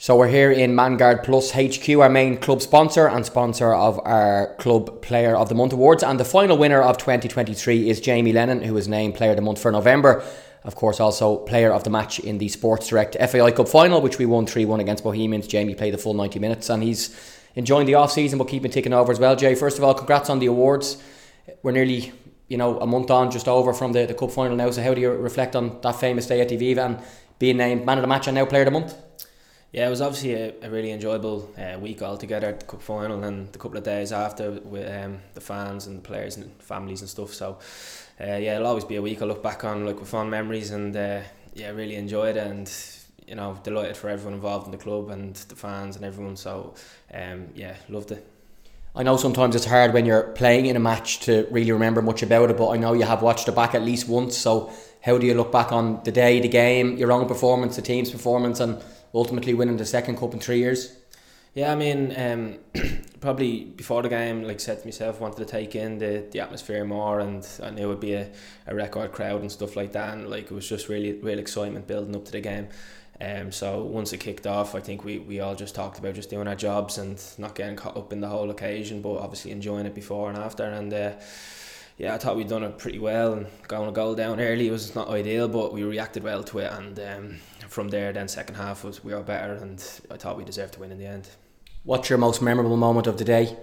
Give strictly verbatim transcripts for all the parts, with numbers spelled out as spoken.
So we're here in Mangard Plus H Q, our main club sponsor and sponsor of our Club Player of the Month awards. And the final winner of twenty twenty-three is Jamie Lennon, who was named Player of the Month for November. Of course, also Player of the Match in the Sports Direct F A I Cup final, which we won three one against Bohemians. Jamie played the full ninety minutes and he's enjoying the off-season but keeping ticking over as well. Jay, first of all, congrats on the awards. We're nearly, you know, a month on, just over from the, the Cup final now. So how do you reflect on that famous day at the Aviva and being named Man of the Match and now Player of the Month? Yeah, it was obviously a, a really enjoyable uh, week altogether at the Cup final, and the couple of days after with um, the fans and the players and families and stuff. So uh, yeah, it'll always be a week I look back on like with fond memories, and uh, yeah, really enjoyed it, and you know, delighted for everyone involved in the club and the fans and everyone. So um, yeah, loved it. I know sometimes it's hard when you're playing in a match to really remember much about it, but I know you have watched it back at least once. So how do you look back on the day, the game, your own performance, the team's performance, and ultimately winning the second cup in three years? Yeah, I mean, um, probably before the game, like said to myself, wanted to take in the, the atmosphere more, and I knew it would be a, a record crowd and stuff like that, and like it was just really real excitement building up to the game. Um, so once it kicked off, I think we, we all just talked about just doing our jobs and not getting caught up in the whole occasion, but obviously enjoying it before and after. And uh, yeah, I thought we'd done it pretty well, and going a goal down early was not ideal, but we reacted well to it, and um, from there then second half was we were better, and I thought we deserved to win in the end. What's your most memorable moment of the day?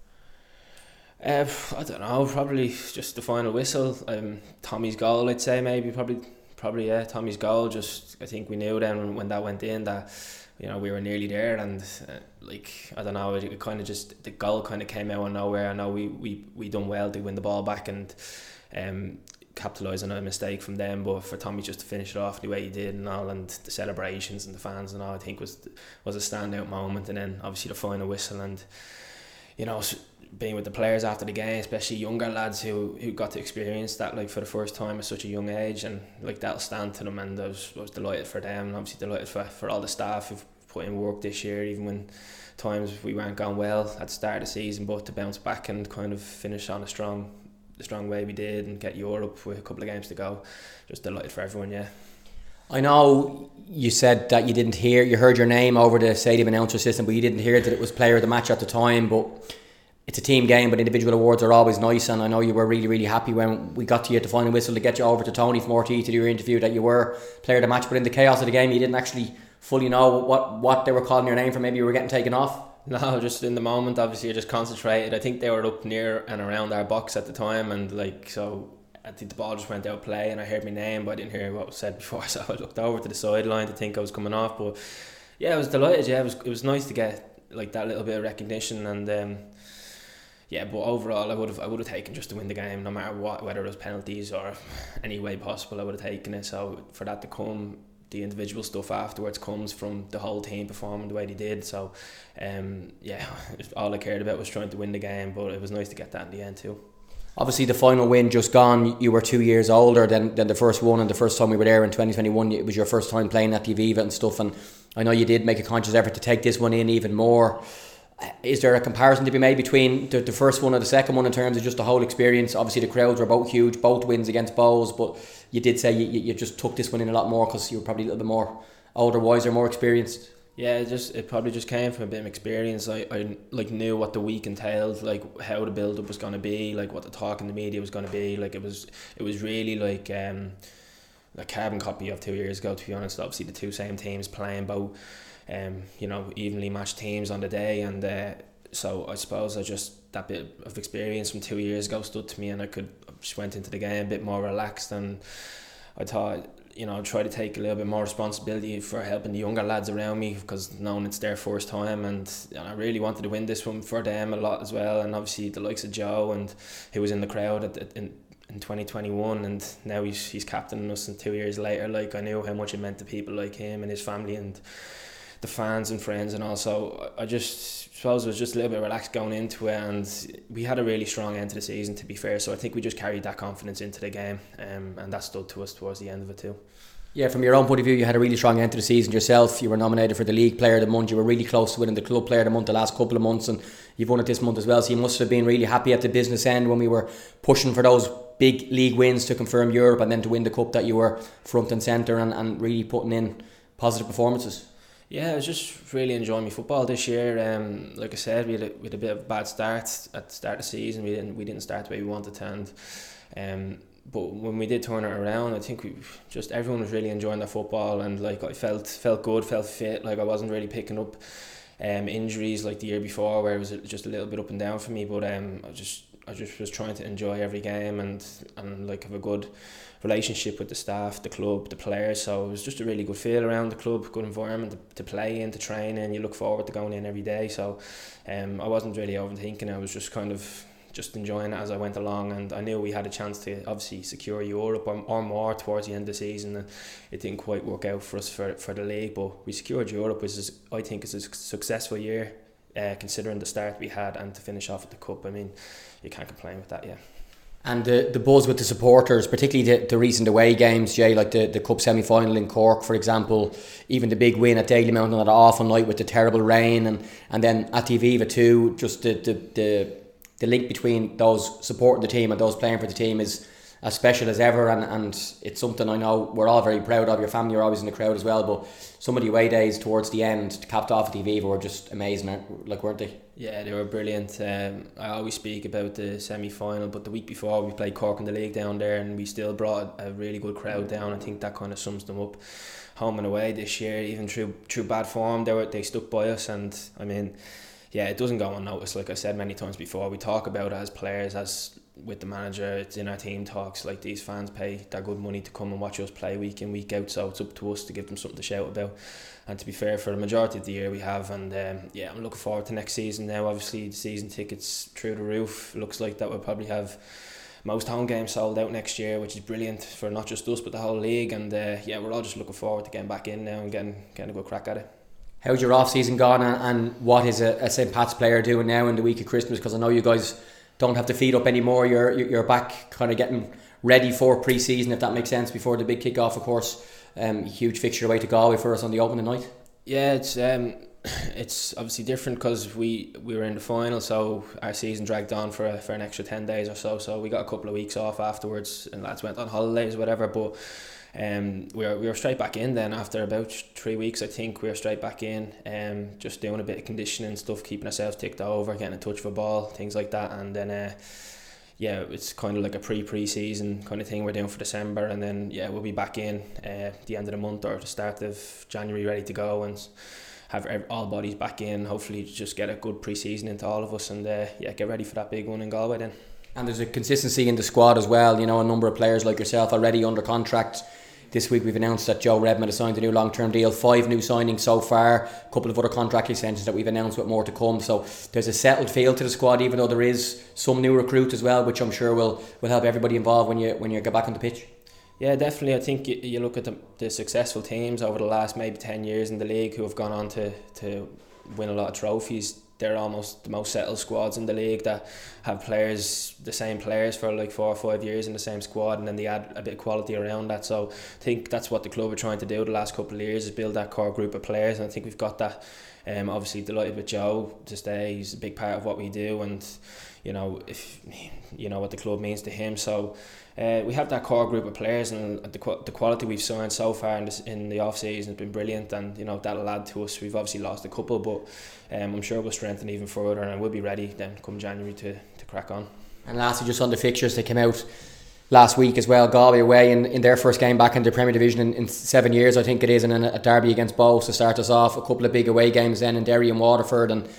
Uh, I don't know, probably just the final whistle. Um, Tommy's goal, I'd say maybe probably probably yeah, Tommy's goal. Just I think we knew then when that went in that, you know, we were nearly there, and uh, like I don't know, it, it kind of just the goal kind of came out of nowhere. I know we we we done well to win the ball back and um capitalise on a mistake from them, but for Tommy just to finish it off the way he did and all, and the celebrations and the fans and all, I think was was a standout moment. And then obviously the final whistle, and you know, being with the players after the game, especially younger lads who, who got to experience that like for the first time at such a young age, and like that'll stand to them, and I was, I was delighted for them, and obviously delighted for, for all the staff who've put in work this year, even when times we weren't going well at the start of the season, but to bounce back and kind of finish on a strong the strong way we did and get Europe with a couple of games to go. Just delighted for everyone, yeah. I know you said that you didn't hear, you heard your name over the stadium announcer system, but you didn't hear that it was Player of the Match at the time. But it's a team game, but individual awards are always nice, and I know you were really, really happy when we got to you at the final whistle to get you over to Tony from R T to do your interview that you were Player of the Match. But in the chaos of the game, you didn't actually fully know what, what they were calling your name for. Maybe you were getting taken off. No, just in the moment, obviously, I just concentrated. I think they were up near and around our box at the time, and like so, I think the ball just went out of play, and I heard my name, but I didn't hear what was said before. So I looked over to the sideline to think I was coming off. But yeah, I was delighted. Yeah, it was it was nice to get like that little bit of recognition, and um, yeah. But overall, I would have I would have taken just to win the game, no matter what, whether it was penalties or any way possible. I would have taken it. So for that to come, the individual stuff afterwards comes from the whole team performing the way they did. So um, yeah, all I cared about was trying to win the game, but it was nice to get that in the end too. Obviously the final win just gone, you were two years older than, than the first one, and the first time we were there in twenty twenty-one, it was your first time playing at the Aviva and stuff, and I know you did make a conscious effort to take this one in even more. Is there a comparison to be made between the, the first one and the second one in terms of just the whole experience? Obviously the crowds were both huge, both wins against Bows, but you did say you, you just took this one in a lot more because you were probably a little bit more older, wiser, more experienced. Yeah, it just it probably just came from a bit of experience. I, I like knew what the week entailed, like how the build up was going to be, like what the talk in the media was going to be. Like it was it was really like um, a carbon copy of two years ago, to be honest. Obviously the two same teams playing both um, you know, evenly matched teams on the day, and uh, so I suppose I just that bit of experience from two years ago stood to me, and I could just went into the game a bit more relaxed, and I thought, you know, try to take a little bit more responsibility for helping the younger lads around me, because knowing it's their first time, and, and I really wanted to win this one for them a lot as well, and obviously the likes of Joe, and who was in the crowd at the, in in twenty twenty-one, and now he's he's captaining us, and two years later, like I knew how much it meant to people like him and his family and the fans and friends, and also I just suppose it was just a little bit relaxed going into it, and we had a really strong end to the season, to be fair, so I think we just carried that confidence into the game, um, and that stood to us towards the end of it too. Yeah, from your own point of view, you had a really strong end to the season yourself. You were nominated for the League Player of the Month. You were really close to winning the Club Player of the Month the last couple of months, and you've won it this month as well, so you must have been really happy at the business end when we were pushing for those big league wins to confirm Europe and then to win the Cup, that you were front and centre and, and really putting in positive performances. Yeah, I was just really enjoying my football this year. Um, like I said, we had a, we had a bit of a bad start at the start of the season. We didn't we didn't start the way we wanted to, and um, but when we did turn it around, I think we just everyone was really enjoying their football, and like I felt felt good, felt fit. Like I wasn't really picking up um injuries like the year before, where it was just a little bit up and down for me. But um, I just I just was trying to enjoy every game and and like have a good relationship with the staff, the club, the players. So it was just a really good feel around the club, good environment to, to play in, to train in. You look forward to going in every day. So um, I wasn't really overthinking. I was just kind of just enjoying it as I went along, and I knew we had a chance to obviously secure Europe or, or more towards the end of the season, and it didn't quite work out for us for, for the league, but we secured Europe, which is, I think, is a successful year uh, considering the start we had, and to finish off at the Cup. I mean, you can't complain with that, yeah. And the, the buzz with the supporters, particularly the, the recent away games, Jay, like the, the Cup semi-final in Cork, for example, even the big win at Dalymount on that awful night with the terrible rain, and, and then at Aviva too, just the, the, the, the link between those supporting the team and those playing for the team is as special as ever, and, and it's something I know we're all very proud of. Your family are always in the crowd as well, but some of the away days towards the end, capped off at Aviva, were just amazing, like, weren't they? Yeah, they were brilliant. Um, I always speak about the semi-final, but the week before we played Cork in the league down there, and we still brought a really good crowd down. I think that kind of sums them up. Home and away this year, even through through bad form, they were they stuck by us, and I mean, yeah, it doesn't go unnoticed. Like I said many times before, we talk about it as players, as with the manager, it's in our team talks. Like, these fans pay their good money to come and watch us play week in, week out, so it's up to us to give them something to shout about. And to be fair, for the majority of the year we have, and um, yeah, I'm looking forward to next season now. Obviously the season tickets through the roof. Looks like that we'll probably have most home games sold out next year, which is brilliant for not just us but the whole league. And uh, yeah, we're all just looking forward to getting back in now and getting, getting a good crack at it. How's your off season gone, and, and what is a, a Saint Pat's player doing now in the week of Christmas? Because I know you guys don't have to feed up anymore. You're you're back kind of getting ready for pre-season, if that makes sense, before the big kick-off, of course. Um, huge fixture away to Galway for us on the opening night. Yeah, it's um, it's obviously different because we, we were in the final, so our season dragged on for a, for an extra ten days or so. So we got a couple of weeks off afterwards, and lads went on holidays or whatever. But um, we were we were straight back in then after about three weeks. I think we were straight back in, um, just doing a bit of conditioning stuff, keeping ourselves ticked over, getting a touch of a ball, things like that, and then. Uh, Yeah, it's kind of like a pre-pre-season kind of thing we're doing for December, and then yeah, we'll be back in uh, the end of the month or the start of January, ready to go and have all bodies back in. Hopefully, just get a good pre-season into all of us, and uh, yeah, get ready for that big one in Galway then. And there's a consistency in the squad as well. You know, a number of players like yourself already under contract. This week we've announced that Joe Redmond has signed a new long-term deal. Five new signings so far. A couple of other contract extensions that we've announced with more to come. So there's a settled feel to the squad, even though there is some new recruits as well, which I'm sure will, will help everybody involved when you when you get back on the pitch. Yeah, definitely. I think you, you look at the, the successful teams over the last maybe ten years in the league who have gone on to, to win a lot of trophies. They're almost the most settled squads in the league that have players, the same players for like four or five years in the same squad, and then they add a bit of quality around that. So I think that's what the club are trying to do the last couple of years, is build that core group of players, and I think we've got that. Um, obviously delighted with Joe to stay. He's a big part of what we do, and you know, if you know what the club means to him. So uh, we have that core group of players, and the the quality we've signed so far in, this, in the off season has been brilliant, and you know that'll add to us. We've obviously lost a couple, but um, I'm sure we'll strengthen even further, and we'll be ready then come January to, to crack on. And lastly, just on the fixtures, they came out last week as well. Galway away in, in their first game back in the Premier Division in, in seven years, I think it is, and then a derby against Bow to start us off. A couple of big away games then in Derry and Waterford, and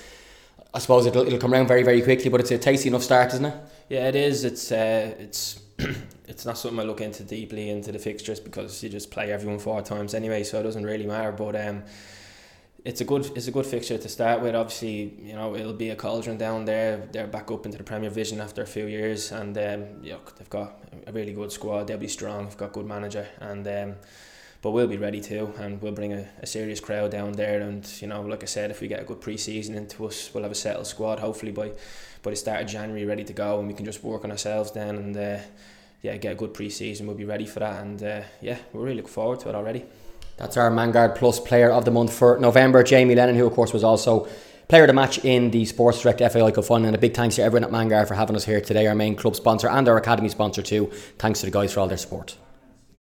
I suppose it'll, it'll come around very very quickly, but it's a tasty enough start, isn't it? Yeah, it is. It's uh, it's it's not something I look into deeply into the fixtures, because you just play everyone four times anyway, so it doesn't really matter. But um, it's a good it's a good fixture to start with. Obviously, you know, it'll be a cauldron down there. They're back up into the Premier Division after a few years, and um, yeah, they've got a really good squad. They'll be strong. They've got a good manager, and um, but we'll be ready too, and we'll bring a, a serious crowd down there. And you know, like I said, if we get a good pre-season into us, we'll have a settled squad. Hopefully by by the start of January, ready to go, and we can just work on ourselves then, and uh, yeah, get a good pre-season. We'll be ready for that, and uh, yeah, we're really looking forward to it already. That's our Manguard Plus Player of the Month for November, Jamie Lennon, who of course was also Player of the Match in the Sports Direct F A I Cup final. And a big thanks to everyone at Manguard for having us here today, our main club sponsor and our academy sponsor too. Thanks to the guys for all their support.